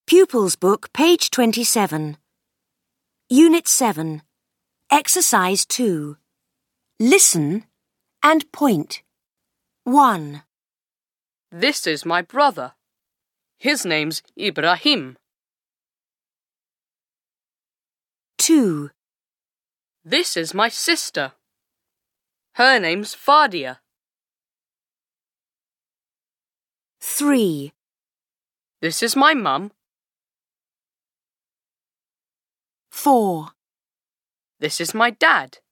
Pupils Book, page 27. Unit 7. Exercise 2. Listen and point. 1. This is my brother. His name's Ibrahim. 2. This is my sister. Her name's Fadia. 3. This is my mum. 4. This is my dad.